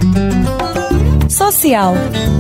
Social.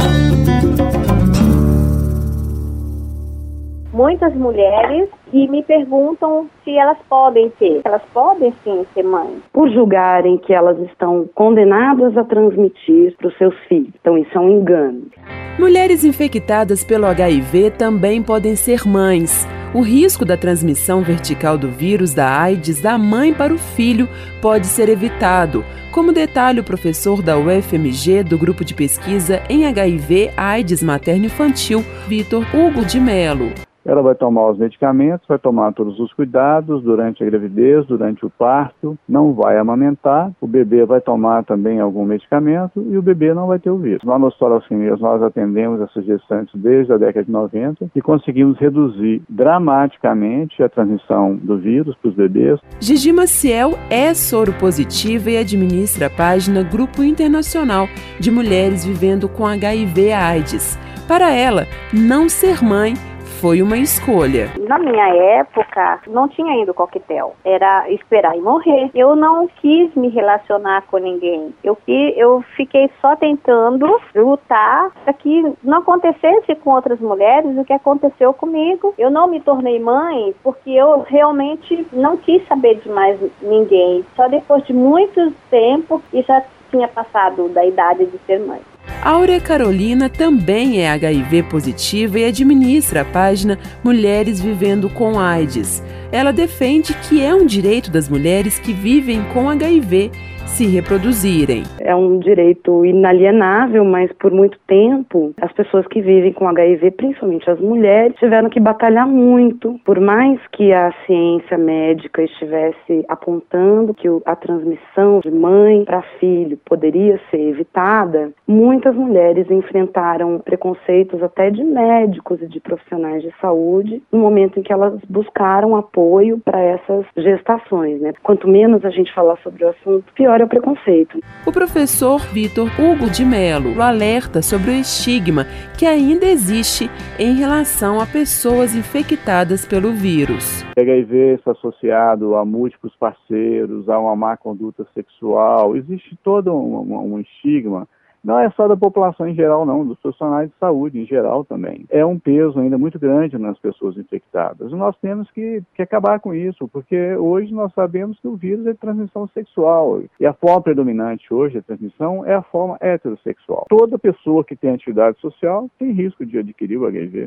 Muitas mulheres que me perguntam se elas podem ter. Elas podem sim ser mães. Por julgarem que elas estão condenadas a transmitir para os seus filhos. Então isso é um engano. Mulheres infectadas pelo HIV também podem ser mães. O risco da transmissão vertical do vírus da AIDS da mãe para o filho pode ser evitado, como detalha o professor da UFMG do Grupo de Pesquisa em HIV/AIDS Materno-Infantil, Vitor Hugo de Mello. Ela vai tomar os medicamentos, vai tomar todos os cuidados durante a gravidez, durante o parto, não vai amamentar, o bebê vai tomar também algum medicamento e o bebê não vai ter o vírus. Nós, no Hospital Alcemias, nós atendemos essas gestantes desde a década de 90 e conseguimos reduzir dramaticamente a transmissão do vírus para os bebês. Gigi Maciel é soropositiva e administra a página Grupo Internacional de Mulheres Vivendo com HIV/AIDS. Para ela, não ser mãe foi uma escolha. Na minha época, não tinha ainda o coquetel. Era esperar e morrer. Eu não quis me relacionar com ninguém. Eu fiquei só tentando lutar para que não acontecesse com outras mulheres o que aconteceu comigo. Eu não me tornei mãe porque eu realmente não quis saber de mais ninguém. Só depois de muito tempo e já tinha passado da idade de ser mãe. Áurea Carolina também é HIV positiva e administra a página Mulheres Vivendo com AIDS. Ela defende que é um direito das mulheres que vivem com HIV se reproduzirem. É um direito inalienável, mas por muito tempo as pessoas que vivem com HIV, principalmente as mulheres, tiveram que batalhar muito. Por mais que a ciência médica estivesse apontando que a transmissão de mãe para filho poderia ser evitada, muitas mulheres enfrentaram preconceitos até de médicos e de profissionais de saúde no momento em que elas buscaram apoio para essas gestações, né? Quanto menos a gente falar sobre o assunto, pior é o preconceito. O professor Vitor Hugo de Mello alerta sobre o estigma que ainda existe em relação a pessoas infectadas pelo vírus. O HIV está associado a múltiplos parceiros, a uma má conduta sexual, existe todo um estigma. Não é só da população em geral, não, dos profissionais de saúde em geral também. É um peso ainda muito grande nas pessoas infectadas. E nós temos que acabar com isso, porque hoje nós sabemos que o vírus é de transmissão sexual. E a forma predominante hoje de transmissão é a forma heterossexual. Toda pessoa que tem atividade social tem risco de adquirir o HIV.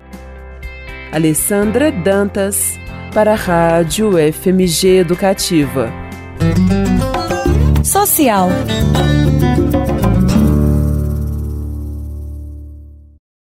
Alessandra Dantas, para a Rádio FMG Educativa. Social.